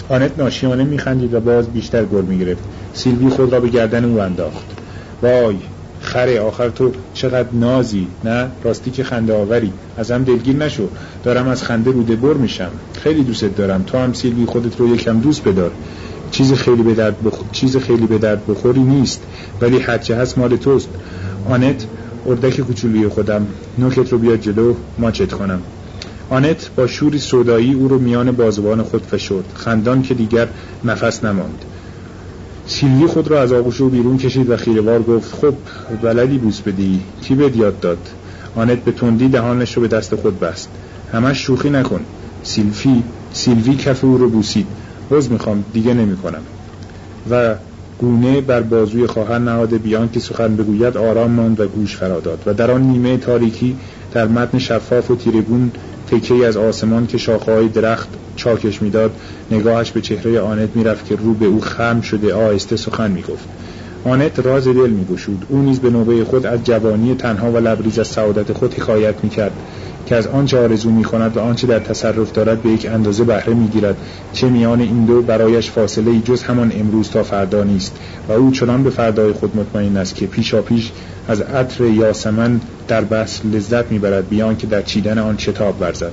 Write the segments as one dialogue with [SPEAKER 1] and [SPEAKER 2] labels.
[SPEAKER 1] آنت ناشیانه میخندید و باز بیشتر گل میگرفت. سیلوی خود را به گردن او انداخت. وای خره، آخر تو چقدر نازی. نه راستی که خنده آوری. ازم دلگیر نشو، دارم از خنده روده بر میشم. خیلی دوست دارم. تو هم سیلوی خودت رو یکم دوست بدار. چیز خیلی به درد بخوری نیست، ولی هرچه هست مال توست. آنت، اردک کوچولوی خودم، نوکت رو بیاد جلو ماچت کنم. آنت با شوری سودایی او رو میان بازوان خود فشرد، خندان که دیگر نفس نماند. سیلوی خود را از آغوش او بیرون کشید و خیره‌وار گفت خب بلدی بوس بدی، کی بهت یاد داد؟ آنت به تندی دهانش رو به دست خود بست. همش شوخی نکن. سیلوی کف او رو بوسید. عذر میخوام، دیگه نمی‌کنم. و گونه بر بازوی خواهر نهاده بیان که سخن بگوید آرام ماند و گوش فرا داد و در آن نیمه تاریکی در متن شفاف و تیرگون تکه‌ای از آسمان که شاخه‌های درخت چاکش میداد نگاهش به چهره آنت میرفت که رو به او خم شده آهسته سخن میگفت. آنت راز دل میگشود. او نیز به نوبه خود از جوانی تنها و لبریز از سعادت خود حکایت میکرد که از آنچه آرزو میکند و آنچه در تصرف دارد به یک اندازه بهره میگیرد، چه میان این دو برایش فاصله جز همان امروز تا فردا نیست و او چنان به فردای خود مطمئن است که پیشا پیش از عطر یاسمن در بس لذت میبرد بیان که در چیدن آن شتاب ورزد.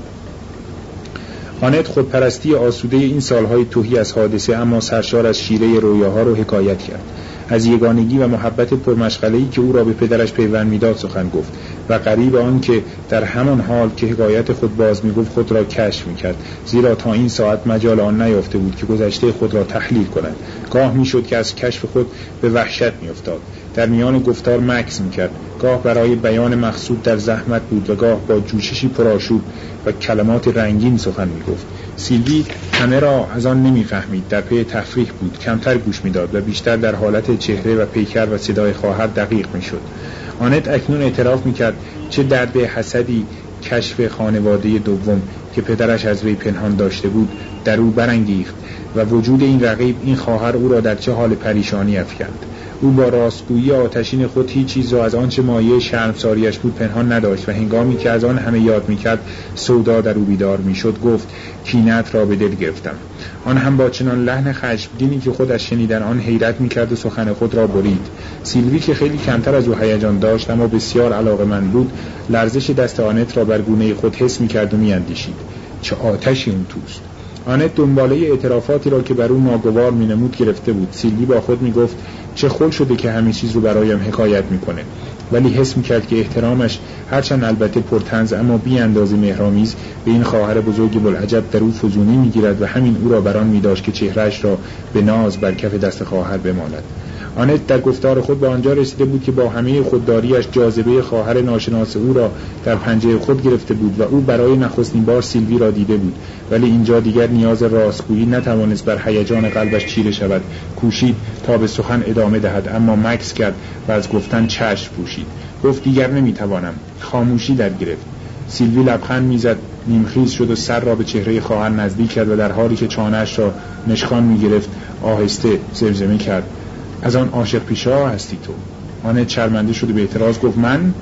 [SPEAKER 1] آنت خودپرستی آسوده این سالهای تهی از حادثه اما سرشار از شیره رویاها رو حکایت کرد. از یگانگی و محبت پرمشغله‌ای که او را به پدرش پیوند می‌داد سخن گفت و غریب آن که در همان حال که حکایت خود باز می‌گفت خود را کشف می‌کرد، زیرا تا این ساعت مجال آن نیافته بود که گذشته خود را تحلیل کند. گاه می‌شد که از کشف خود به وحشت می‌افتاد، در میان گفتار مکث می‌کرد، گاه برای بیان مقصود در زحمت بود و گاه با جوششی پرآشوب و کلمات رنگین سخن می‌گفت. سیلوی همه را از آن نمی‌فهمید، در پی تفریح بود، کمتر گوش می‌داد و بیشتر در حالت چهره و پیکر و صدای خواهر دقیق می‌شد. آنت اکنون اعتراف می‌کرد چه درد حسدی کشف خانواده دوم که پدرش از وی پنهان داشته بود در او برانگیخت و وجود این رقیب، این خواهر او را در چه حال پریشانی افکند. او با راستگویی آتشین خود هیچ چیز را از آنچه مایه شرمساریش بود پنهان نداشت و هنگامی که از آن همه یاد میکرد سودا در او بیدار میشد گفت کینت را به دل گرفتم. آن هم با چنان لحن خشمگینی که خود از شنیدن آن حیرت میکرد و سخن خود را برید. سیلوی که خیلی کمتر از او هیجان داشت اما بسیار علاقه‌مند بود، لرزش دست آنت را بر گونه خود حس میکرد و میاندیشید چه آتشی اون توست. آنت دنباله اعترافاتی را که بر او ناگوار مینمود گرفته بود. سیلوی با خود میگفت چه خل شده که همه چیز رو برایم حکایت میکنه، ولی حس میکرد که احترامش هرچند البته پرطنز اما بی اندازه مهرامیز به این خواهر بزرگ بلعجب در او فزونی میگیرد و همین او را بران میداشت که چهرهش را به ناز بر کف دست خواهر بمالد. آنت در گفتار خود به آنجا رسیده بود که با همه خودداریش جاذبه خواهر ناشناس او را در پنجه خود گرفته بود و او برای نخستین بار سیلوی را دیده بود، ولی اینجا دیگر نیاز راستگویی نتوانست بر هیجان قلبش چیره شود. کوشید تا به سخن ادامه دهد اما مکث کرد و از گفتن چشم پوشید. گفت دیگر نمیتوانم. خاموشی در گرفت. سیلوی لبخند میزد، نیمخیز شد و سر را به چهره خواهر نزدیک کرد و در حالی که چانه‌اش را نشخوان میگرفت آهسته زمزمه کرد از آن عاشق پیشا هستی تو. آنت شرمنده شده به اعتراض گفت من؟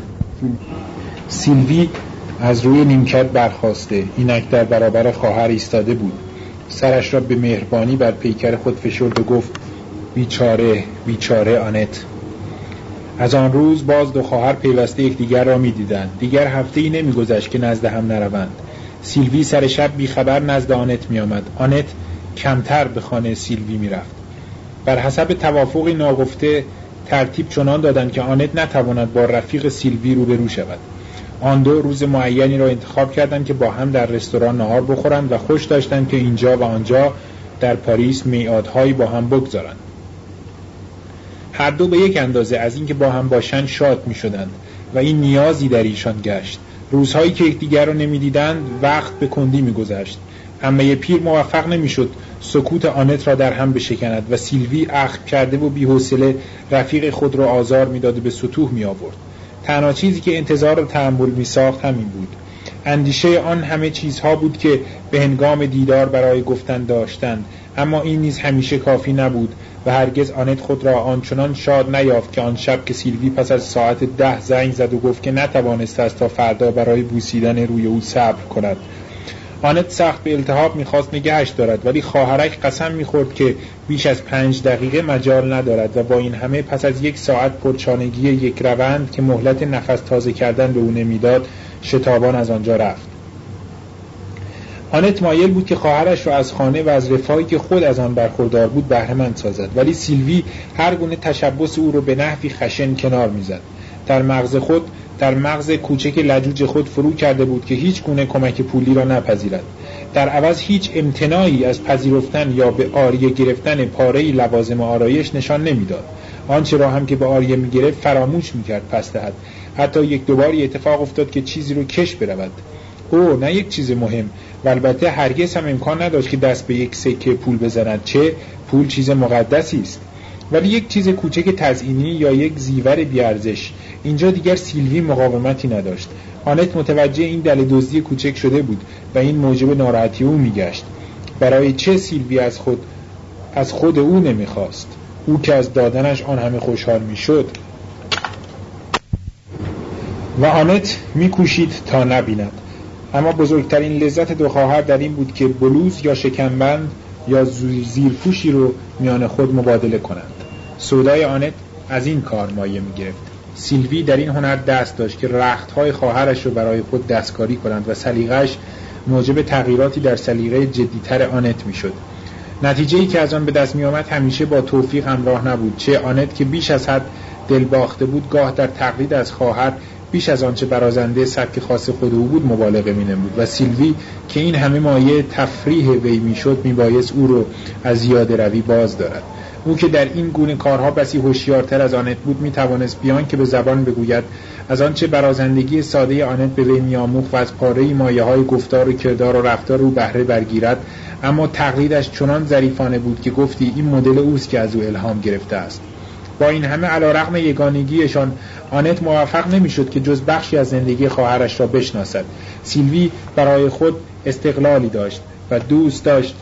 [SPEAKER 1] سیلوی از روی نیمکت برخاسته اینک در برابر خواهر ایستاده بود، سرش را به مهربانی بر پیکر خود فشرد و گفت بیچاره آنت. از آن روز باز دو خواهر پیوسته یکدیگر را می‌دیدند. دیگر هفته‌ای نمی‌گذشت که نزد هم نروند. سیلوی سر شب بیخبر نزد آنت می‌آمد. آنت کمتر به خانه سیلوی می‌رفت. بر حسب توافقی ناگفته ترتیب چنان دادند که آنت نتواند با رفیق سیلوی روبرو شود. آن دو روز معینی را انتخاب کردند که با هم در رستوران نهار بخورند و خوش داشتند که اینجا و آنجا در پاریس میعادهایی با هم بگذارند. هر دو به یک اندازه از اینکه با هم باشند شاد می شدند و این نیازی در ایشان گشت. روزهایی که یکدیگر را نمی‌دیدند وقت به کندی می‌گذشت. عمه پیر موفق نمی‌شد سکوت آنت را در هم بشکند و سیلوی اخم کرده و بی‌حوصله رفیق خود را آزار می‌داد و به سطوح می‌آورد. تنها چیزی که انتظار و تأمل می‌ساخت همین بود. اندیشه آن همه چیزها بود که به هنگام دیدار برای گفتن داشتند، اما این نیز همیشه کافی نبود و هرگز آنت خود را آنچنان شاد نیافت که آن شب که سیلوی پس از ساعت 10 زنگ زد و گفت که نتوانسته است تا فردا برای بوسیدن روی او صبر کند. آنت سخت به التهاب میخواست نگهش دارد، ولی خواهرک قسم میخورد که بیش از 5 دقیقه مجال ندارد و با این همه پس از 1 ساعت پرچانگی یک روند که مهلت نفس تازه کردن به او نمیداد، شتابان از آنجا رفت. آنت مایل بود که خواهرش را از خانه و از رفاهی که خود از آن برخوردار بود بهره‌مند سازد، ولی سیلوی هر گونه تشبث او را به نحوی خشن کنار میزد. در مغز کوچک لجوج خود فرو کرده بود که هیچ گونه کمک پولی را نپذیرد. در عوض هیچ امتناعی از پذیرفتن یا به عاریه گرفتن پاره‌ای لوازم آرایش نشان نمیداد. آنچه را هم که به عاریه میگرفت فراموش میکرد پس دهد. حتی 1-2 باری اتفاق افتاد که چیزی رو کش برود. نه یک چیز مهم، و البته هرگز هم امکان نداشت که دست به 1 سکه پول بزند، چه پول چیز مقدسی است. ولی یک چیز کوچک تزیینی یا یک زیور بیارزش. اینجا دیگر سیلوی مقاومتی نداشت. آنت متوجه این دل دزدی کوچک شده بود و این موجب ناراحتی او میگشت. برای چه سیلوی از خود او نمیخواست؟ او که از دادنش آن همه خوشحال میشد. و آنت میکوشید تا نبیند. اما بزرگترین لذت 2 خواهر در این بود که بلوز یا شکمبند یا زیرپوشی رو میان خود مبادله کنند. سودای آنت از این کار مایه میگرفت. سیلوی در این هنر دست داشت که رختهای خواهرش رو برای خود دستکاری کنند و سلیقه‌اش موجب تغییراتی در سلیقه جدیتر آنت میشد. نتیجه‌ای که از آن به دست میآمد همیشه با توفیق همراه نبود. چه آنت که بیش از حد دل باخته بود گاه در تقلید از خواهر بیش از آنچه برازنده سبک خاص خود او بود مبالغه می‌نمود و سیلوی که این همه مایه تفریح وی میشد میبایست او رو از زیاده روی باز دارد. او که در این گونه کارها بسی هوشیارتر از آنت بود میتوانست بیان که به زبان بگوید از آنچه برازندگی ساده آنت به وی میآموخت و از پاره مایه‌های گفتار و کردار و رفتار او بهره برگیرد، اما تقلیدش چنان ظریفانه بود که گفتی این مدل اوست که از او الهام گرفته است. با این همه علیرغم یگانگیشان آنت موفق نمیشد که جز بخشی از زندگی خواهرش را بشناسد. سیلوی برای خود استقلالی داشت و دوست داشت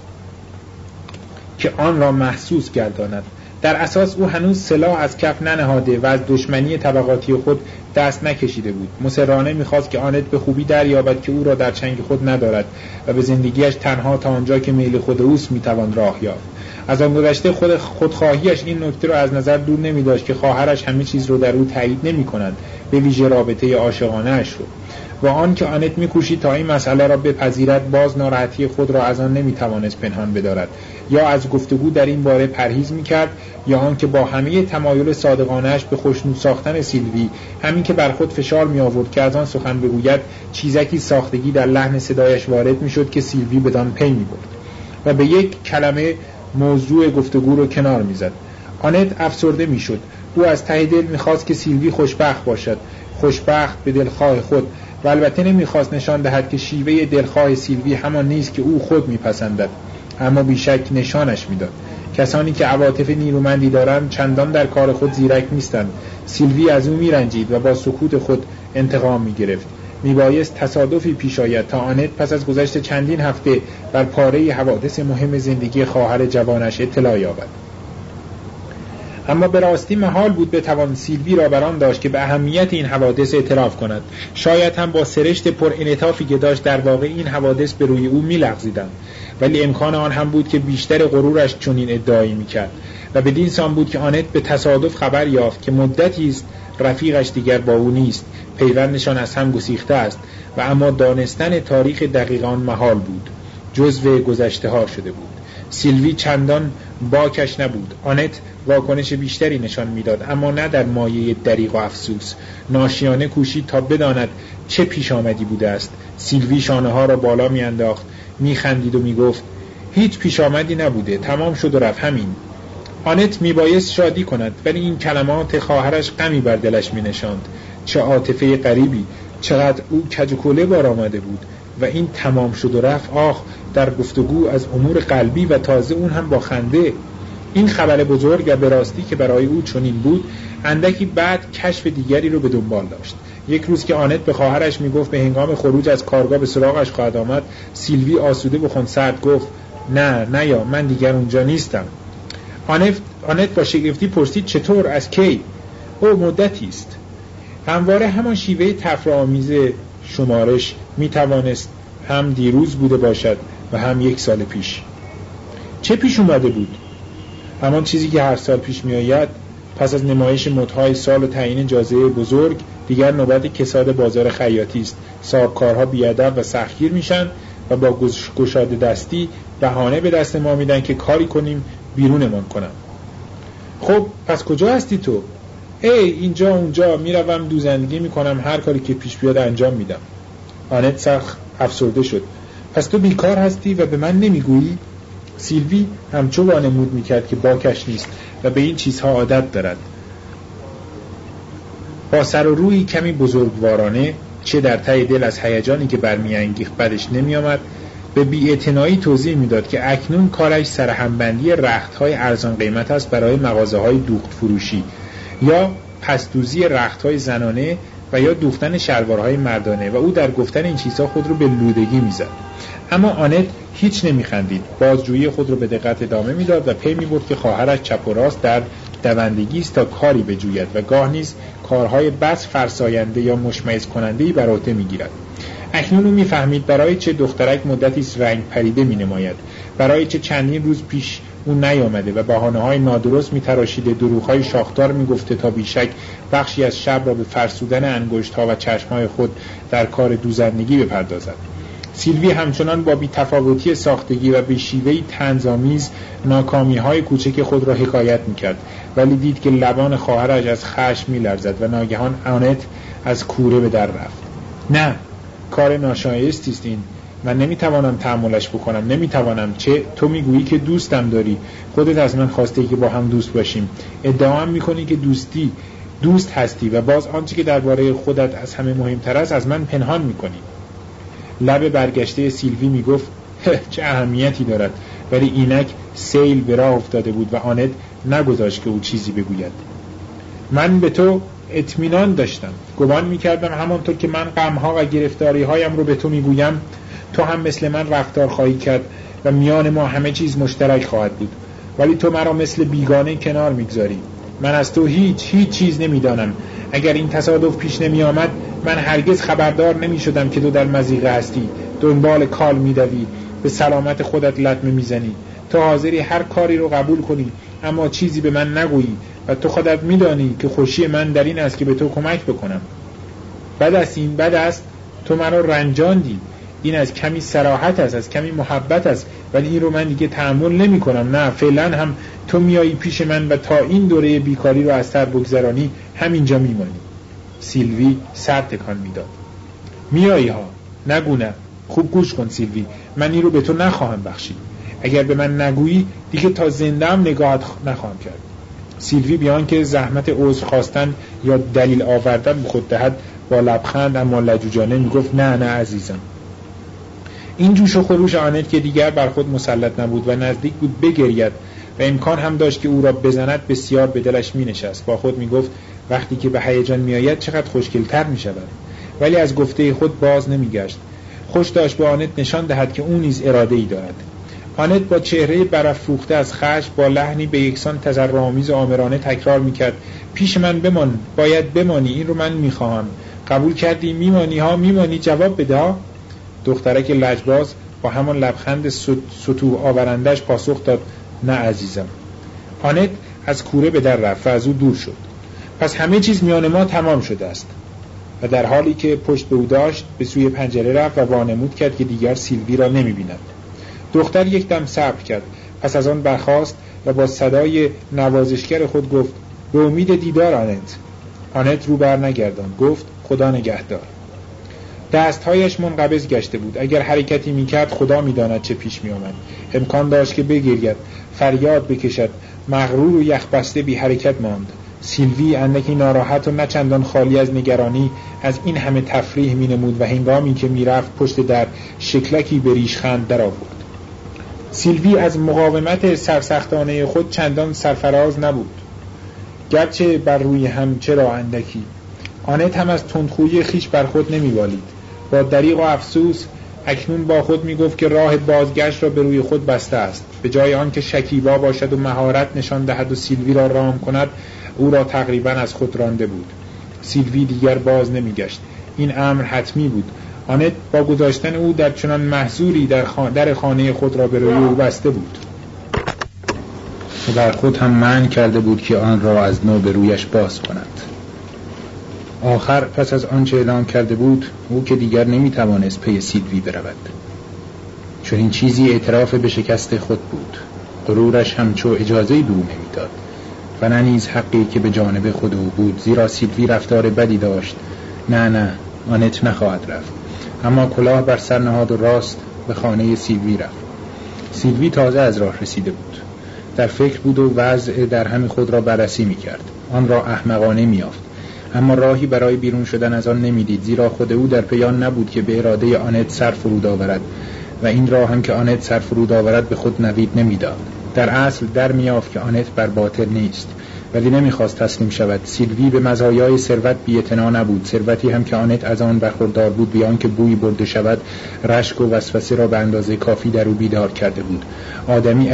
[SPEAKER 1] که آن را محسوس گرداند. در اساس او هنوز سلاح از کف ننهاده و از دشمنی طبقاتی خود دست نکشیده بود. مصرانه می‌خواست که آنت به خوبی دریابد که او را در چنگ خود ندارد و به زندگیش تنها تا آنجا که میل خود اوست میتوان راه یافت. از آن گذشته خودخواهیش این نکته را از نظر دور نمی‌داشت که خواهرش همه چیز را در او تایید نمی‌کند، به ویژه رابطه عاشقانه‌اش رو. و آن که آنت می‌کوشید تا این مسئله را بپذیرد باز ناراحتی خود را از آن نمی‌توانست پنهان بدارد. یا از گفتگو در این باره پرهیز می‌کرد یا آن که با همه تمایل صادقانه‌اش به خوشنود ساختن سیلوی همین که بر خود فشار می‌آورد که از آن سخن بگوید چیزکی ساختگی در لحن صدایش وارد می‌شد که سیلوی بدان پی می‌برد و به یک کلمه موضوع گفتگو رو کنار می‌زد. آنت افسرده می‌شد. او از ته دل می‌خواست که سیلوی خوشبخت باشد، خوشبخت به دلخواه خود، و البته نمی‌خواست نشان دهد که شیوه دلخواه سیلوی همان نیست که او خود می‌پسندد، اما بیشک نشانش می‌داد. کسانی که عواطف نیرومندی دارند چندان در کار خود زیرک نیستند. سیلوی از او می‌رنجید و با سکوت خود انتقام می‌گرفت. میبایست تصادفی پیش آید تا آنت پس از گذشت چندین هفته بر پاره حوادث مهم زندگی خواهر جوانش اطلاع یابد. اما به راستی محال بود بتوان سیلوی را بران داشت که به اهمیت این حوادث اعتراف کند. شاید هم با سرشت پر انعطافی که داشت در واقع این حوادث به روی او می‌لغزیدند، ولی امکان آن هم بود که بیشتر غرورش چنین ادعایی می‌کرد و بدین سان بود که آنت به تصادف خبر یافت که مدتی است رفیقش دیگر با او نیست، پیوندشان از هم گسیخته است و اما دانستن تاریخ دقیق آن محال بود، جزو گذشته ها شده بود. سیلوی چندان باکش نبود. آنت واکنش بیشتری نشان میداد، اما نه در مایه دریغ و افسوس. ناشیانه کوشید تا بداند چه پیش آمدی بوده است. سیلوی شانه ها را بالا می انداخت، می خندید و می گفت هیچ پیش آمدی نبوده، تمام شد و رفت، همین. آنت می بایست شادی کند، ولی این کلمات خواهرش غمی بر دلش می نشاند. چه عاطفه غریبی، چقدر او کج و کوله بار آمده بود و این تمام شد و رفت، آخ، در گفتگو از امور قلبی و تازه اون هم با خنده. این خبر بزرگ و به راستی که برای او چنین بود، اندکی بعد کشف دیگری رو به دنبال داشت. یک روز که آنت به خواهرش میگفت به هنگام خروج از کارگاه به سراغش خواهد آمد، سیلوی آسوده و خونسرد گفت نه یا من دیگر اونجا نیستم. آنت با شگفتی پرسید چطور، از کی؟ مدتی است. همواره همان شیوه تفره‌آمیز شمارش میتوانست هم دیروز بوده باشد و هم 1 سال پیش. چه پیش اومده بود؟ همان چیزی که هر سال پیش می آید. پس از نمایش مدهای سال و تعیین جایزه بزرگ دیگر نوبت کساد بازار خیاطی است. صاحبکارها بیادب و سختگیر میشن و با گشاده دستی بهانه به دست ما میدن که کاری کنیم بیرونمان کنن. خب پس کجا هستی تو؟ اینجا اونجا میروم دوزندگی میکنم، هر کاری که پیش بیاد انجام میدم. آنت سخت افسرده شد. پس تو بیکار هستی و به من نمیگویی؟ سیلوی همچو وانمود میکرد که باکش نیست و به این چیزها عادت دارد. با سر و روی کمی بزرگوارانه، چه در ته دل از هیجانی که برمیانگیخت بدش نمیآمد، به بی‌اعتنایی توضیح میداد که اکنون کارش سرهمبندی رختهای ارزان قیمت است برای مغازه‌های دوخت فروشی، یا پسدوزی رختهای زنانه و یا دوختن شلوارهای مردانه، و او در گفتن این چیزها خود رو به لودگی میزد. اما آنت هیچ نمیخندید. بازجویی خود رو به دقت ادامه میداد و پی میبرد که خواهرش چپ و راست در دوندگی است تا کاری بجوید و گاه نیز کارهای بس فرساینده یا مشمئز کننده‌ای بر عهده میگیرد. اکنون او میفهمید برای چه دخترک مدتی رنگ پریده مینماید، برای چه چندین روز پیش او نیامده و بهانه‌های نادرست میتراشیده، دروغ‌های شاخدار میگفته تا بیشک بخشی از شب را به فرسودن انگشت‌ها و چشم‌های خود در کار دوزندگی بپردازد. سیلوی همچنان با بی‌تفاوتی ساختگی و به شیوهی طنزآمیز ناکامی‌های کوچک خود را حکایت می‌کرد، ولی دید که لبان خواهرش از خشم می‌لرزد و ناگهان آنت از کوره به در رفت. نه، کار ناشایستی است این. من نمیتوانم تحملش بکنم، نمیتوانم. چه تو میگویی که دوستم داری، خودت از من خواسته که با هم دوست باشیم، ادعا هم میکنی که دوست هستی و باز آنچه که درباره خودت از همه مهمتر است از من پنهان میکنی. لب برگشته سیلوی میگفت چه اهمیتی دارد، ولی اینک سیل به راه افتاده بود و آنت نگذاشت که او چیزی بگوید. من به تو اطمینان داشتم، گمان میکردم همانطور که من غمها و گرفتاری هایم رو به تو میگویم تو هم مثل من رفتار خواهی کرد و میان ما همه چیز مشترک خواهد بود، ولی تو مرا مثل بیگانه کنار میگذاری. من از تو هیچ چیز نمیدانم. اگر این تصادف پیش نمی آمد من هرگز خبردار نمی شدم که تو در مضیقه هستی، دنبال کال میدوی، به سلامت خودت لطمه میزنی، تو حاضری هر کاری رو قبول کنی اما چیزی به من نگویی و تو خودت میدانی که خوشی من در این است که به تو کمک بکنم. بد است تو مرا رنجاندی. این از کمی صراحت است، از کمی محبت است، ولی این رو من دیگه تحمل نمی کنم. نه، فعلا هم تو میایی پیش من و تا این دوره بیکاری رو از سر بگذرانی همینجا میمانی. سیلوی سر تکان میداد. میایی ها، نگو نه. خوب گوش کن سیلوی، من این رو به تو نخواهم بخشید. اگر به من نگویی دیگه تا زنده هم نگاهت نخواهم کرد. سیلوی بیان که زحمت عذر خواستن یا دلیل آوردن به خود دهد با لبخند اما لجوجانه میگفت نه عزیزم. این جوش و خروش آنت که دیگر بر خود مسلط نبود و نزدیک بود بگرید و امکان هم داشت که او را بزند بسیار به دلش می نشست. با خود می گفت وقتی که به هیجان می آید چقدر خوشگلتر می شود، ولی از گفته خود باز نمی گشت. خوش داشت به آنت نشان دهد که او نیز اراده ای دارد. آنت با چهره برافروخته از خشم با لحنی به یکسان تضرع‌آمیز و آمرانه تکرار می کرد پیش من بمان، باید بمانی، این رو من می خواهم. قبول کردی؟ میمانی؟ جواب بده. دخترک لجباز با همان لبخند سطوح آورندش پاسخ داد نه عزیزم. آنت از کوره به در رفت و از او دور شد. پس همه چیز میان ما تمام شده است. و در حالی که پشت به او داشت به سوی پنجره رفت و وانمود کرد که دیگر سیلوی را نمی بیند. دختر یک دم صبر کرد، پس از آن برخاست و با صدای نوازشگر خود گفت به امید دیدار آنت. آنت رو بر نگردان، گفت خدا نگهدار. دستهایش منقبض گشته بود. اگر حرکتی میکرد خدا میداند چه پیش میآمد. امکان داشت که بگرید، فریاد بکشد. مغرور و یخبسته بی حرکت ماند. سیلوی اندکی ناراحت و نه چندان خالی از نگرانی از این همه تفریح مینمود و هنگامی که میرفت پشت در شکلکی به ریشخند در آورد. سیلوی از مقاومت سرسختانه خود چندان سرفراز نبود، گرچه بر روی هم چرا اندکی. آنت هم از تندخویی خیش بر خود نمی‌والید. با دریغ و افسوس اکنون با خود میگفت که راه بازگشت را به روی خود بسته است. به جای آن که شکیبا باشد و مهارت نشان دهد و سیلوی را رام کند، او را تقریبا از خود رانده بود. سیلوی دیگر باز نمیگشت. این امر حتمی بود. آنت با گذاشتن او در چنان محذوری در خانه خود را به روی او بسته بود و بر خود هم منع کرده بود که آن را از نو به رویش باز کند. آخر پس از آنچه اعلام کرده بود، او که دیگر نمیتوانست پی سیلوی برود. چون این چیزی اعتراف به شکست خود بود. غرورش همچو اجازه‌ای به او نمیداد و نه نیز حقی که به جانب خود او بود، زیرا سیلوی رفتار بدی داشت. نه آنت نخواهد رفت. اما کلاه بر سر نهاد و راست به خانه سیلوی رفت. سیلوی تازه از راه رسیده بود. در فکر بود و وضع در هم خود را بررسی می‌کرد. آن را احمقانه می‌یافت، اما راهی برای بیرون شدن از آن نمی‌دید، زیرا خود او در پیان نبود که به اراده آنت سر فرود آورد و این راه هم که آنت سر فرود آورد به خود نوید نمی‌داد. در اصل در می‌یافت که آنت بر باطل نیست، ولی نمی‌خواست تسلیم شود. سیلوی به مزایای ثروت بی‌اعتنا نبود، ثروتی هم که آنت از آن برخوردار بود بیان که بویی برده شود رشک و وسوسه را به اندازه کافی در او بیدار کرده بود. آدمی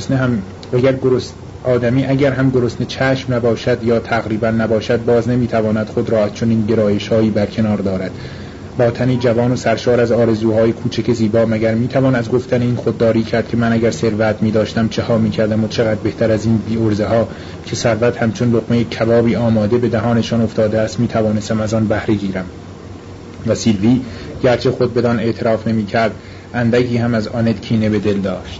[SPEAKER 1] اگر هم گرسنه چشم نباشد یا تقریبا نباشد، باز نمیتواند خود را از چنین گرایش‌هایی برکنار دارد. با تنی جوان و سرشار از آرزوهای کوچک زیبا مگر میتوان از گفتن این خودداری کرد که من اگر ثروت می‌داشتم چه ها می‌کردم و چقدر بهتر از این بی‌عرضه‌ها که ثروت همچون لقمه کبابی آماده به دهانشان افتاده است میتوانستم از آن بهره گیرم. و سیلوی گرچه خود بدان اعتراف نمی‌کرد، اندکی هم از آنت کینه به دل داشت.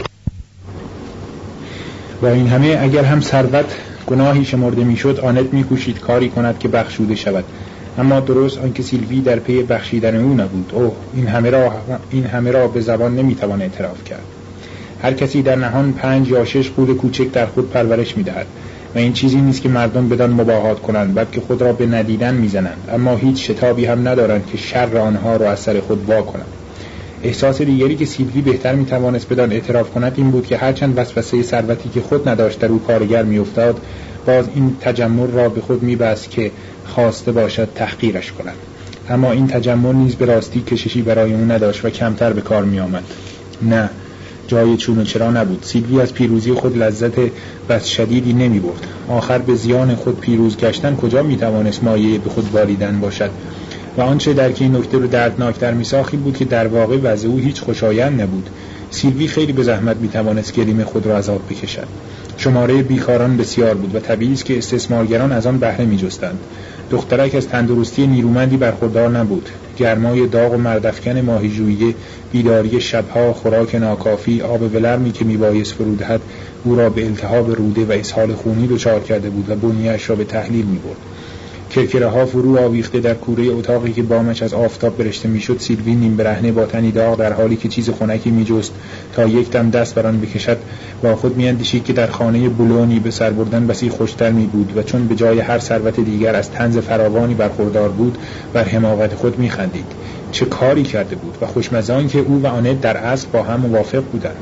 [SPEAKER 1] و این همه اگر هم ثروت گناهی شمرده میشد، آنت می‌کوشید کاری کند که بخشوده شود. اما درست آنکه سیلوی در پی بخشیدن او نبود. این همه را به زبان نمیتوان اعتراف کرد. هر کسی در نهان 5 یا 6 غول کوچک در خود پرورش میدهد و این چیزی نیست که مردم بدان مباهات کنند، بلکه خود را به ندیدن میزنند، اما هیچ شتابی هم ندارند که شر آنها را از سر خود وا کنند. احساس دیگری که سیلوی بهتر میتوانست بدان اعتراف کند این بود که هرچند وسوسه ثروتی که خود نداشت در او کارگر میافتاد، باز این تجمل را به خود میبست که خواسته باشد تحقیرش کند. اما این تجمل نیز به راستی کششی برای او نداشت و کمتر به کار می آمد. نه، جای چون و چرا نبود. سیلوی از پیروزی خود لذت بس شدیدی نمی برد. آخر به زیان خود پیروز گشتن کجا می توانست مایه به خود باریدن باشد؟ و آنچه در که این نکته رو دردناکتر می ساخت بود که در واقع وضع او هیچ خوشایند نبود. سیلوی خیلی به زحمت می توانست گلیم خود را عذاب بکشد. شماره بیکاران بسیار بود و طبیعی است که استثمارگران از آن بهره می جستند. دخترک از تندرستی نیرومندی برخوردار نبود. گرمای داغ و مردافکن ماهیجویی، بیداری شبها، خوراک ناکافی، آب ولرمی که میبایست فرو دهد او را به التهاب روده و اسهال خونی دچار کرده بود و بنیه‌اش را به تحلیل میبرد. کرکره‌ها فرو آویخته در کوره اتاقی که بامش از آفتاب برشته میشد، سیلوی نیم برهنه با تنی داغ در حالی که چیز خنکی میجست تا یک دم دست بر آن بکشد با خود میاندیشید که در خانه بولونی به سر بردن بسی خوشتر میبود و چون به جای هر ثروت دیگر از طنز فراوانی برخوردار بود بر حماقت خود میخندید. چه کاری کرده بود و خوشمزه آن که او و آنت در اصل با هم موافق بودند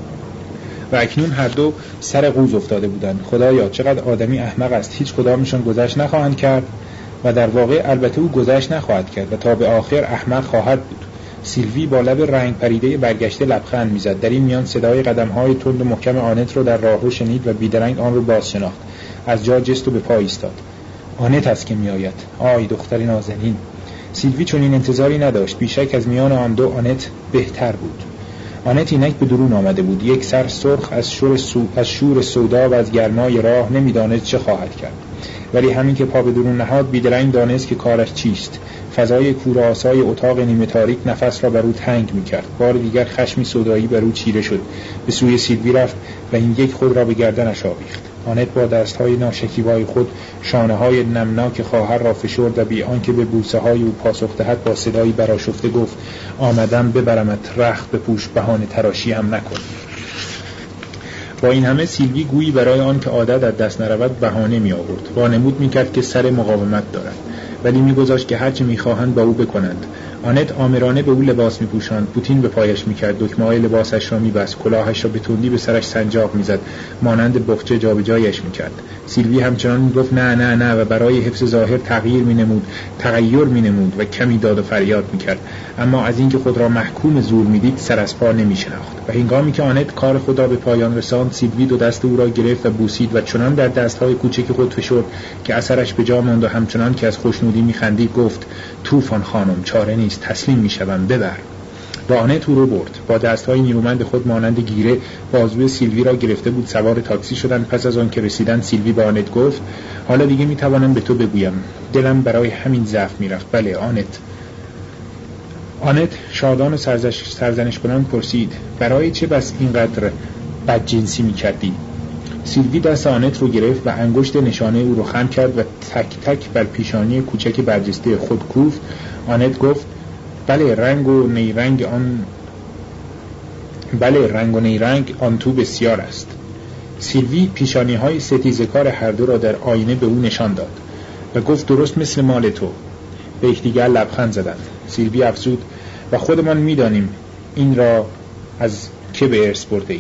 [SPEAKER 1] و اکنون هر دو سر قوز افتاده بودند. خدایا چقدر آدمی احمق است، هیچ کدامشان گذشت نخواهند کرد و در واقع البته او گذشت نخواهد کرد و تا به آخر احمق خواهد بود. سیلوی با لب رنگ پریده برگشته لبخند میزد. در این میان صدای قدم‌های تند و محکم آنت رو در راهرو شنید و بیدرنگ آن رو باز شناخت. از جا جست و به پای ایستاد. آنت است که میآید. آی دختر نازنین. سیلوی چون این انتظاری نداشت. بیشک از میان آن دو آنت بهتر بود. آنت اینک به درون آمده بود، یک سر سرخ از شور سودا و از گرمای راه، نمیدانست چه خواهد کرد. ولی همین که پا به درون نهاد بیدرنگ دانست که کارش چیست. فضای کوره آسای اتاق نیمه تاریک نفس را بر او تنگ می‌کرد. بار دیگر خشمی سودایی بر او چیره شد. به سوی سیلوی رفت و این یک خود را به گردنش آویخت. آنت با دست‌های ناشکیبای خود شانه‌های نمناک خواهر را فشرد و بی آنکه به بوسه‌های او پاسخ دهد با صدایی برآشفته گفت: آمدم ببرمت، رخت بپوش، بهانه تراشی هم نکن. با این همه سیلوی گویی برای آن که عادت از دست نرود بهانه می آورد. وانمود می کرد که سر مقاومت دارد، ولی می گذاشت که هرچه می خواهند با او بکنند. آنت آمرانه به او لباس می پوشاند، پوتین به پایش می کرد، دکمه‌های لباسش را می بست، کلاهش را به تندی به سرش سنجاق می زد، مانند بخچه جابجایش می کرد. سیلوی همچنان می گفت نه نه نه و برای حفظ ظاهر تغییر می نمود و کمی داد و فریاد می کرد، اما از اینکه خود را محکوم زور می دید سر از پا نمی شناخت. و هنگامی که آنت کار خود را به پایان رساند، سیلوی دو دست او را گرفت و بوسید و چنان در دستهای کوچک خود فشرد که اثرش به جا ماند و همچنان که از خوشنودی می خندید گفت: طوفان خانم، چاره نیست، نیست، تسلیم میشوم، ببر. و آنت او رو برد. با دستهای نیرومند خود مانند گیره بازوی سیلوی را گرفته بود. سوار تاکسی شدند. پس از آن که رسیدن سیلوی به آنت گفت حالا دیگه میتوانم به تو بگویم دلم برای همین ضعف میرفت. بله آنت. آنت شادان و سرزنش کنان پرسید برای چه بس اینقدر بدجنسی میکردی؟ سیلوی دست آنت رو گرفت و انگشت نشانه او رو خم کرد و تک تک بر پیشانی کوچک برجسته خود کوفت. آنت گفت بله رنگ و نیرنگ آن تو بسیار است. سیلوی پیشانی های ستیزکار هر دو را در آینه به او نشان داد و گفت درست مثل مال تو. به یکدیگر لبخند زدند. سیلوی افزود و خودمان میدانیم این را از که به ارث برده ایم.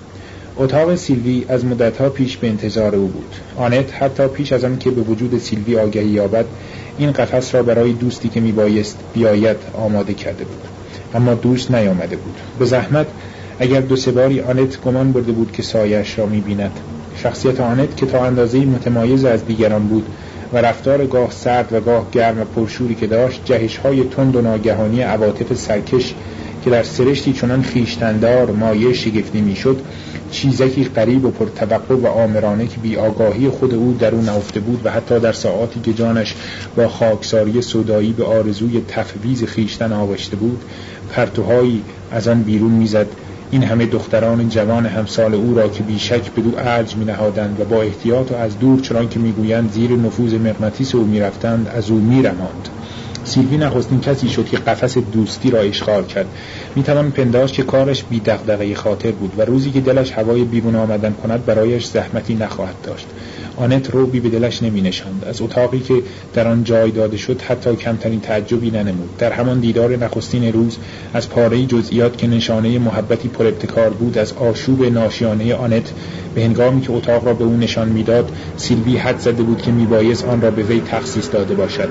[SPEAKER 1] اتاق سیلوی از مدتها پیش به انتظار او بود. آنت حتی پیش از آن که به وجود سیلوی آگهی یابد این قفس را برای دوستی که میبایست بیاید آماده کرده بود، اما دوست نیامده بود. به زحمت اگر 2-3 باری آنت گمان برده بود که سایه‌اش را می‌بیند. شخصیت آنت که تا اندازه‌ای متمایز از دیگران بود و رفتار گاه سرد و گاه گرم و پرشوری که داشت، جهش‌های تند و ناگهانی عواطف سرکش که در سرشتی چنان خویشتن‌دار مایه شگفتی می‌شد، چیزکی غریب و پرتوقع و آمرانه که بی آگاهی خود او در اون نهفته بود و حتی در ساعاتی که جانش با خاکساری سودایی به آرزوی تفویض خویشتن آغشته بود، پرتوهایی از آن بیرون می‌زد. این همه دختران جوان همسال او را که بیشک بدو ارج می‌نهادند و با احتیاط و از دور چنان که می‌گویند زیر نفوذ مغناطیس او می‌رفتند از او می‌رماند. سیلوی نخستین کسی شد که قفس دوستی را اشغال کرد. میتوان پنداشت که کارش بی دغدغه خاطر بود و روزی که دلش هوای بیرون آمدن کند برایش زحمتی نخواهد داشت. آنت روبی به دلش نمی نشاند. از اتاقی که در آن جای داده شد حتی کمترین تعجبی ننمود. در همان دیدار نخستین روز از پاره جزئیات که نشانه محبتی پر ابتکار بود، از آشوب ناشیانه آنت به هنگامی که اتاق را به او نشان میداد، سیلوی حد زده بود که میبایست آن را به وی تخصیص داده باشد.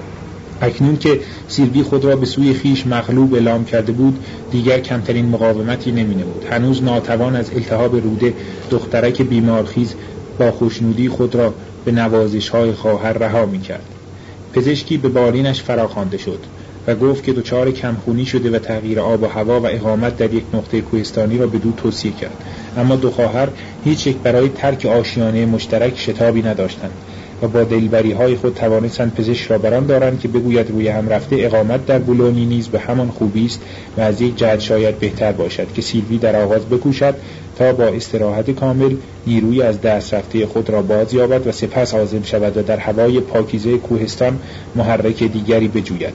[SPEAKER 1] اکنون که سیلوی خود را به سوی خیش مغلوب اعلام کرده بود، دیگر کمترین مقاومتی نمی‌نمود. هنوز ناتوان از التهاب روده، دخترک بیمارخیز با خوشنودی خود را به نوازش‌های خواهر رها می‌کرد. پزشکی به بالینش فراخوانده شد و گفت که دچار کمخونی شده و تغییر آب و هوا و اقامت در یک نقطه کوهستانی را بدو توصیه کرد. اما دو خواهر هیچ یک برای ترک آشیانه مشترک شتابی نداشتند و با دلبری‌های خود توانستند پزشک را بران دارند که بگوید روی هم رفته اقامت در بولونی نیز به همان خوبی است و از یک جهت شاید بهتر باشد که سیلوی در آغاز بکوشد تا با استراحت کامل نیروی از دست رفته خود را باز یابد و سپس عازم شود و در هوای پاکیزه کوهستان محرک دیگری بجوید.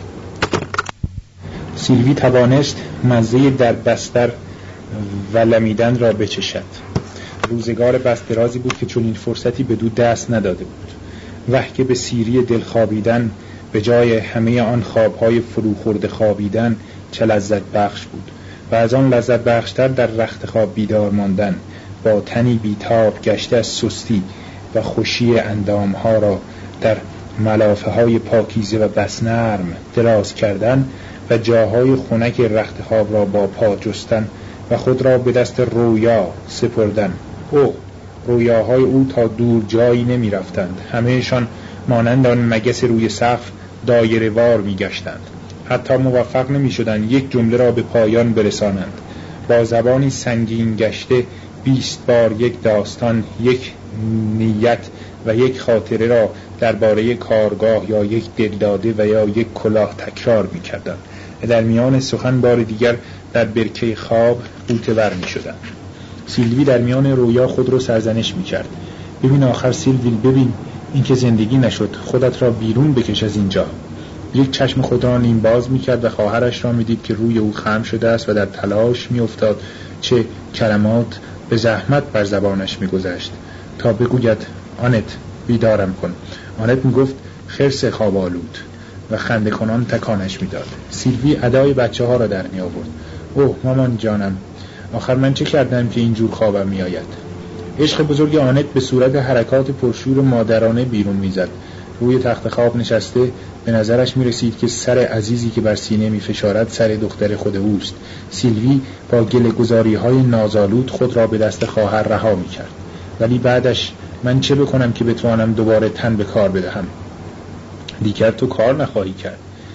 [SPEAKER 1] سیلوی توانست مزه در بستر و لمیدن را بچشد. روزگار بس درازی بود که چون این فرصتی به دو دست نداده بود. وه که به سیری دل خوابیدن به جای همه آن خوابهای فروخورده خوابیدن چه لذت بخش بود و از آن لذت بخشتر در رخت خواب بیدار ماندن با تنی بیتاب گشته از سستی و خوشی اندامها را در ملافه های پاکیزه و بس نرم دراز کردن و جاهای خنک رخت خواب را با پا جستن و خود را به دست رویا سپردن. رویاهای او تا دور جایی نمی رفتند. همهشان مانند آن مگس روی سقف دایره وار می گشتند. حتی موفق نمی شدند یک جمله را به پایان برسانند. با زبانی سنگین گشته 20 بار یک داستان، یک نیت و یک خاطره را درباره کارگاه یا یک دلداده و یا یک کلاه تکرار می کردند. در میان سخن بار دیگر در برکه خواب غوطه‌ور می شدند. سیلوی در میان رویا خود رو سرزنش می کرد. ببین آخر سیلوی، ببین این که زندگی نشد، خودت را بیرون بکش از اینجا. یک چشم خود را نیم باز می کرد و خواهرش را می دید که روی او خم شده است و در تلاش می افتاد چه کلمات به زحمت بر زبانش می گذشت تا بگوید آنت بیدارم کن. آنت می گفت خرس خواب آلود و خنده کنان تکانش می داد. سیلوی ادای بچه ها را در می آورد. اوه مامان جانم، آخر من چه کردم که اینجور خوابم می آید؟ عشق بزرگ آنت به صورت حرکات پرشور مادرانه بیرون می زد. روی تخت خواب نشسته به نظرش می رسید که سر عزیزی که بر سینه می فشارد سر دختر خود اوست. سیلوی با گله‌گذاری های نازآلود خود را به دست خواهر رها می کرد. ولی بعدش من چه بکنم که بتوانم دوباره تن به کار بدهم؟ دیگر تو کار نخواهی کرد.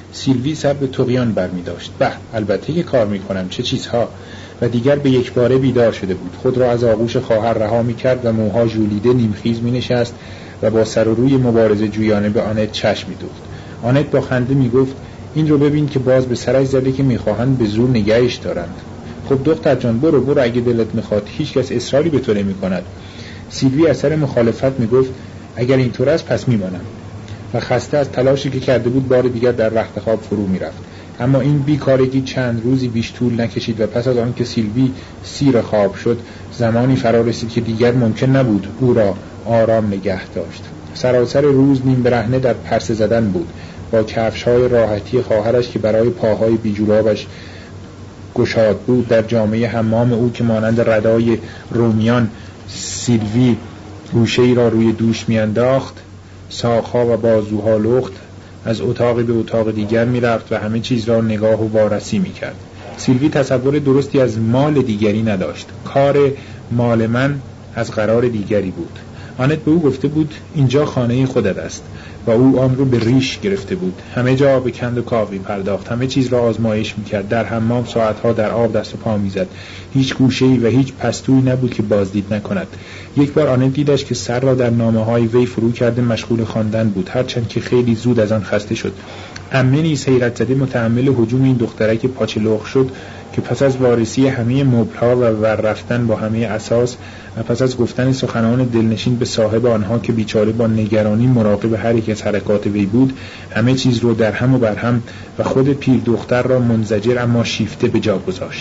[SPEAKER 1] سیلوی سر به طغیان برمی داشت. به، البته که کار می کنم، چه چیزها! و دیگر به یک باره بیدار شده بود. خود را از آغوش خواهر رها می کرد و موها ژولیده نیمخیز می نشست و با سر و روی مبارزه جویانه به آنت چشم می دوخت. آنت با خنده می گفت این رو ببین که باز به سرش زده که می خواهند به زور نگهش دارند. خب دختر جان، برو اگه دلت میخواد، هیچ کس اصراری به تو نمی کند. سیلوی از سر مخالفت می گفت اگر اینطور است پس میمانم، و خسته از تلاشی که کرده بود بار دیگر در رخت خواب فرو می رفت. اما این بیکارگی چند روزی بیش طول نکشید و پس از آن که سیلوی سیر خواب شد زمانی فرا رسید که دیگر ممکن نبود او را آرام نگه داشت. سراسر روز نیم برهنه در پرسه زدن بود با کفش‌های راحتی خواهرش که برای پاهای بیجورابش گشاد بود. در جامعه حمام او که مانند ردای رومیان سیلوی گوشه‌ای را روی دوش میانداخت، ساقها و بازوها لخت، از اتاقی به اتاق دیگر میرفت و همه چیز را نگاه و وارسی میکرد. سیلوی تصور درستی از مال دیگری نداشت. کار مال من از قرار دیگری بود. آنت به او گفته بود اینجا خانه خودت است و او آن رو به ریش گرفته بود. همه جا به کند و کاوی پرداخت، همه چیز را آزمایش میکرد. در حمام ساعتها در آب دست و پا میزد. هیچ گوشه‌ای و هیچ پستویی نبود که بازدید نکند. یک بار آنت دیدش که سر را در نامه‌های وی فرو کرده مشغول خواندن بود، هرچند که خیلی زود از آن خسته شد. عمه نیز حیرت زده متحمل هجوم این دخترک پاچه لخت شد که پس از وارسی همه مبل‌ها و ور رفتن با همه اساس و پس از گفتن سخنان دلنشین به صاحب آنها که بیچاره با نگرانی مراقب هر یک از حرکات وی بود، همه چیز رو در هم و بر هم و خود پیر دختر را منزجر اما شیفته به جا گذاشت.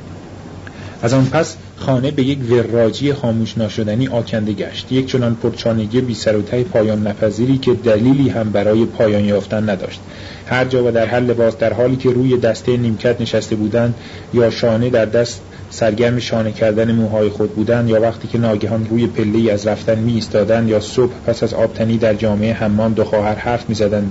[SPEAKER 1] از آن پس خانه به یک وراجی خاموش ناشدنی آکنده گشت، یک چنان پرچانگی بی سر و ته پایان نپذیری که دلیلی هم برای پایان یافتن نداشت. هر جا و در هر لباس، در حالی که روی دسته نیمکت نشسته بودند یا شانه در دست سرگرم شانه کردن موهای خود بودند، یا وقتی که ناگهان روی پله‌ای از رفتن می ایستادند، یا صبح پس از آبتنی در جامعه حمام دو خواهر حرف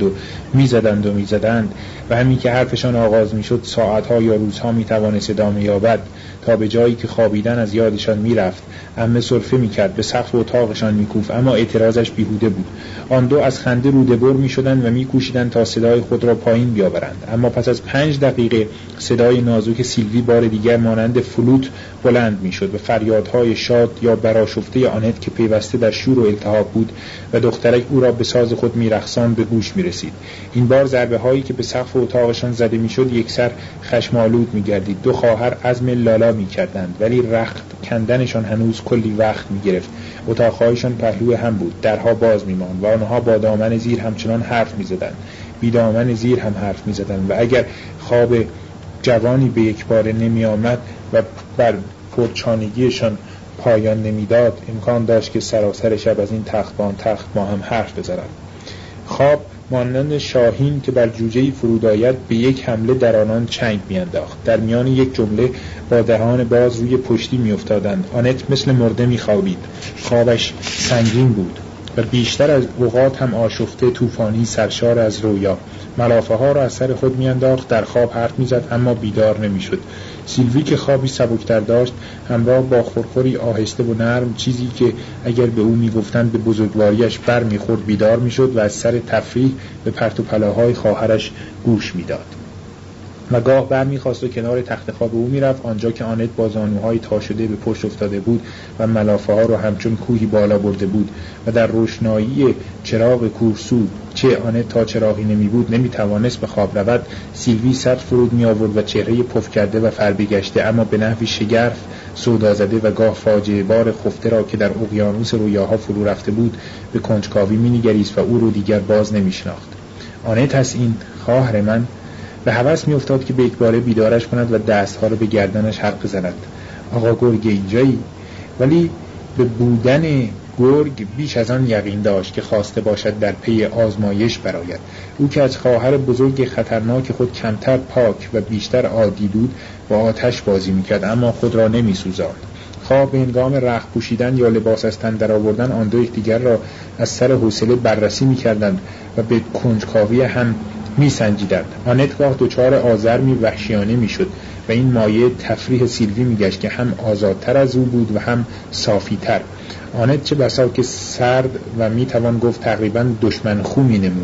[SPEAKER 1] می‌زدند و همین که حرفشان آغاز می‌شد ساعت‌ها یا روزها می‌توانست ادامه یابد تا به جایی که خوابیدن از یادشان می‌رفت. عمه سرفه می‌کرد، به سقف اتاقشان می‌کوفت، اما اعتراضش بیهوده بود. آن دو از خنده روده‌بر می‌شدند و می‌کوشیدند تا صدای خود را پایین بیاورند. اما پس از 5 دقیقه صدای نازک سیلوی بار دیگر مانند فلوت بلند می‌شد و فریادهای شاد یا برآشفته آنت که پیوسته در شور و التهاب بود و دخترک او را به ساز خود می‌رقصاند به گوش می‌رسید. این بار ضربه‌هایی که به سقف اتاقشان زده می‌شد یکسر خشم‌آلود می‌گردید. دو خواهر عزم لالا می‌کردند ولی رخت کندنشان هنوز کلی وقت می‌گرفت. اتاق‌هایشان پهلو هم بود، درها باز می‌ماند و آنها با دامن زیر همچنان حرف می‌زدند، بی دامن زیر هم حرف می‌زدند و اگر خواب جوانی به یک باره نمی آمد و بر پرچانگیشان پایان نمیداد، امکان داشت که سراسر شب از این تخت با آن تخت ما هم حرف بزنند. خواب مانند شاهین که بر جوجه‌ای فرود آید به یک حمله در آنان چنگ میانداخت. در میان یک جمله با دهان باز روی پشتی میافتادند. آنت مثل مرده میخوابید. خوابش سنگین بود و بیشتر از اوقات هم آشفته، طوفانی، سرشار از رویا. ملافه ها را از سر خود میانداخت، در خواب حرف میزد اما بیدار نمیشد. سیلوی که خوابی سبکتر داشت همراه با خورخوری آهسته و نرم، چیزی که اگر به او میگفتند به بزرگواریش بر میخورد، بیدار میشد و از سر تفریح به پرت و پلاهای خواهرش گوش میداد و گاه برمیخواست و کنار تخت خواب او میرفت، آنجا که آنت با زانوهای تا شده به پشت افتاده بود و ملافه ها را همچون کوهی بالا برده بود و در روشنایی چراغ کورسو چه آنت تا چراغی نمی بود نمی توانست به خواب رود. سیلوی سر فرود می آورد و چهره پف کرده و فربگشته اما به نحوی شگرف سودا زده و گاه فاجعه بار خفته را که در اقیانوس رویاها فرو رفته بود به کنجکاوی می نگریست و او رو دیگر باز نمی شناخت. آنت هست این خواهر من. به هوس می افتاد که به یک باره بیدارش کند و دستها را به گردنش حلقه زند. آقا گرگ اینجایی؟ ولی به بودن گرگ بیش از آن یقین داشت که خواسته باشد در پی آزمایش برآید. او که از خواهر بزرگ خطرناک خود کمتر پاک و بیشتر عادی بود با آتش بازی میکرد اما خود را نمیسوزاند. خواه به هنگام رخت پوشیدن یا لباس از تن درآوردن آن دو یکدیگر را از سر حوصله بررسی میکردند و به کنجکاوی هم میسنجیدند. آنت گاه دچار آزرمی وحشیانه میشد و این مایه تفریح سیلوی میگشت که هم آزادتر از او بود و هم صافیتر. آنت چه بسا که سرد و میتوان گفت تقریبا دشمن خو مینمود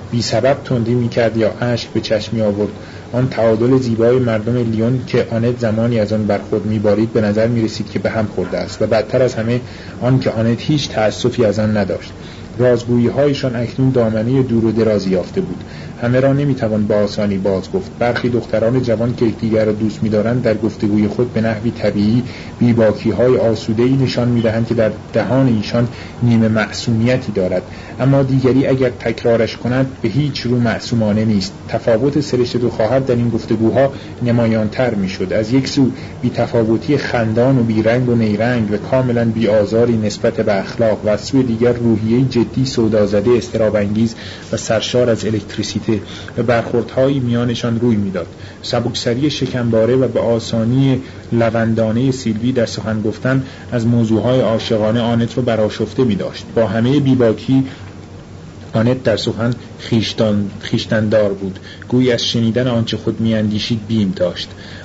[SPEAKER 1] بی سبب تندی میکرد یا اشک به چشم می آورد. آن تعادل زیبای مردم لیون که آنت زمانی از آن برخورد میبارید به نظر میرسید که به هم خورده است و بدتر از همه آن که آنت هیچ تأسفی از آن نداشت. رازگویی هایشان اکنون دامنه دور و درازی یافته بود. همه را نمیتوان با آسانی باز گفت. برخی دختران جوان که یکدیگر را دوست می‌دارند در گفتگوی خود به نحوی طبیعی بی‌باکی‌های آسوده‌ای نشان می‌دهند که در دهان ایشان نیمه معصومیتی دارد، اما دیگری اگر تکرارش کند به هیچ رو معصومانه نیست. تفاوت سرشت دو خواهر در این گفتگوها نمایان‌تر می‌شد. از یک سو بی‌تفاوتی خندان و بیرنگ و نیرنگ و کاملاً بی‌آزاری نسبت به اخلاق و از سوی دیگر روحیه‌ای جدی سودازده اضطراب‌انگیز و سرشار از الکتریسیته و برخوردهایی میانشان روی میداد. سبکسری شکمباره و به آسانی لوندانه سیلوی در سخن گفتن از موضوعهای عاشقانه آنت رو برآشفته می‌داشت. با همه بیباکی آنت در سخن خویشتن‌دار بود، گویی از شنیدن آنچه خود می‌اندیشید بیم داشت.